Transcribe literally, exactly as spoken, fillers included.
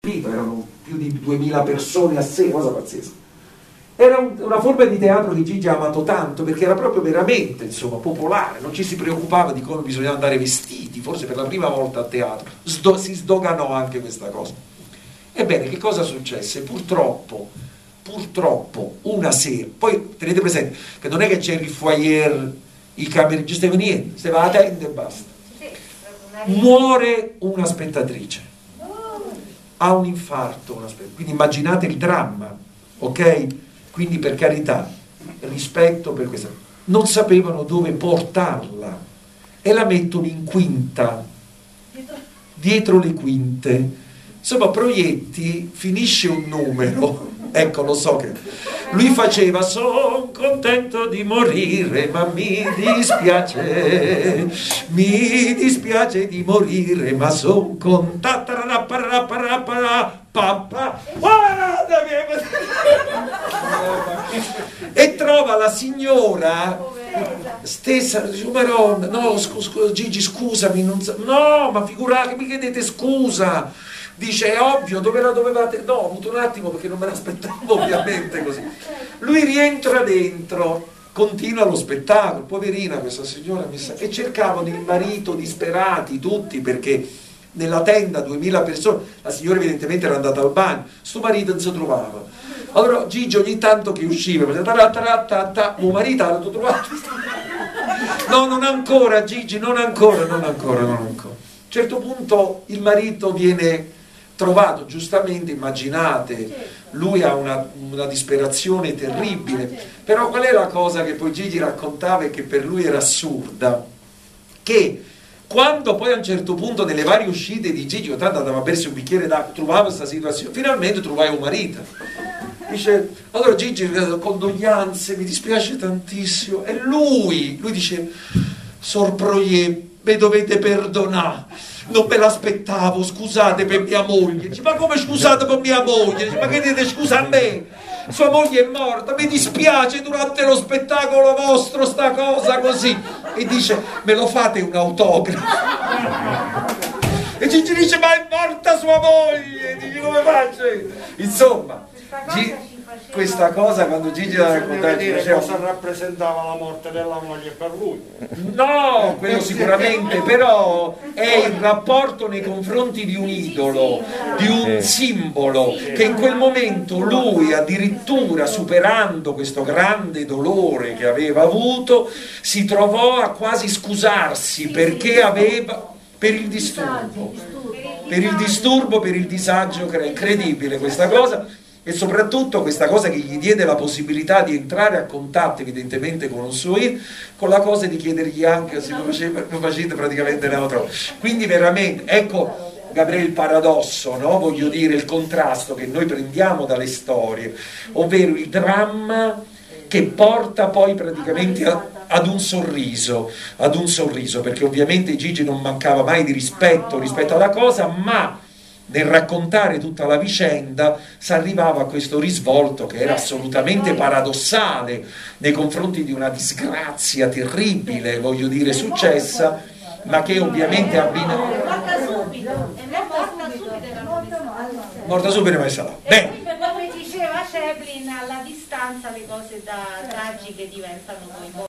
erano più di duemila persone a sé, cosa pazzesca. Era un, una forma di teatro che Gigi ha amato tanto, perché era proprio veramente, insomma, popolare, non ci si preoccupava di come bisognava andare vestiti, forse per la prima volta a teatro Sdo- si sdoganò anche questa cosa. Ebbene, che cosa successe? Purtroppo, purtroppo, una sera, poi tenete presente che non è che c'era il foyer, i camerieri, stava niente, stava la tenda e basta. Muore una spettatrice, ha un infarto, una spettatrice. Quindi immaginate il dramma, ok? Quindi per carità, rispetto per questa. Non sapevano dove portarla e la mettono in quinta, dietro le quinte. Insomma, Proietti finisce un numero, ecco, lo so che lui faceva "son contento di morire, ma mi dispiace, mi dispiace di morire, ma son contento", e trova la signora stessa, dice "Maronna, no, scu- scu- Gigi scusami, non so, no, ma figurate, mi chiedete scusa", dice "è ovvio, dove la dovevate", no, ho avuto un attimo perché non me l'aspettavo ovviamente così. Lui rientra dentro, continua lo spettacolo, poverina questa signora messa, e cercavano il marito disperati tutti, perché nella tenda duemila persone, la signora evidentemente era andata al bagno, sto marito non si trovava. Allora Gigi ogni tanto che usciva faceva "mio marito l'ha trovato", no, non ancora Gigi, non ancora, non ancora, non ancora. A un certo punto il marito viene trovato, giustamente, immaginate, lui ha una, una disperazione terribile, però qual è la cosa che poi Gigi raccontava e che per lui era assurda? Che quando poi a un certo punto nelle varie uscite di Gigi, tanto andava a bersi un bicchiere d'acqua, trovava questa situazione, finalmente trovai un marito. Dice, allora Gigi, condoglianze, mi dispiace tantissimo, e lui, lui dice "Sor Proietti, mi dovete perdonare, non me l'aspettavo, scusate per mia moglie". Dice "ma come scusate per mia moglie?" Dice "ma che dite scusa a me? Sua moglie è morta, mi dispiace durante lo spettacolo vostro sta cosa così". E dice "me lo fate un autografo?" E Gigi dice "ma è morta sua moglie", dice "come faccio?" Insomma, G- questa cosa quando Gigi la raccontava diceva, cosa rappresentava la morte della moglie per lui? No, quello sicuramente, però è il rapporto nei confronti di un idolo, di un simbolo, che in quel momento lui, addirittura superando questo grande dolore che aveva avuto, si trovò a quasi scusarsi perché aveva, per il disturbo, per il disturbo, per il disagio, che era incredibile questa cosa. E soprattutto questa cosa che gli diede la possibilità di entrare a contatto evidentemente con un suo id, con la cosa di chiedergli anche se lo facete praticamente neutro. Quindi veramente, ecco Gabriele il paradosso, no? Voglio dire il contrasto che noi prendiamo dalle storie, ovvero il dramma che porta poi praticamente a, ad un sorriso, ad un sorriso, perché ovviamente Gigi non mancava mai di rispetto rispetto alla cosa, ma nel raccontare tutta la vicenda si arrivava a questo risvolto che era assolutamente paradossale nei confronti di una disgrazia terribile, voglio dire, successa, ma che ovviamente abbinava. È morta subito, è morta subito, morta subito, ma è stata. Bene. Come diceva Chaplin, alla distanza le cose da tragiche diventano poi